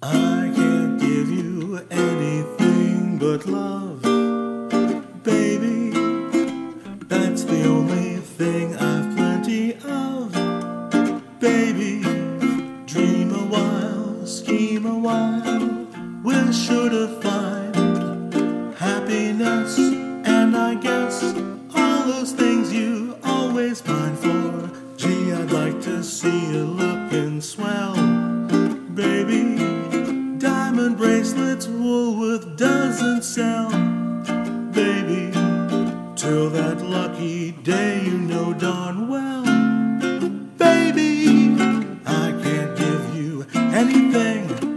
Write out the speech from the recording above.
I can't give you anything but love, baby. That's the only thing I've plenty of, baby. Dream a while, scheme a while, we're sure to find happiness, and I guess all those things you always pine for. Gee, I'd like to see you looking swell, baby. Diamond bracelets Woolworth doesn't sell, baby. Till that lucky day you know darn well, baby. I can't give you anything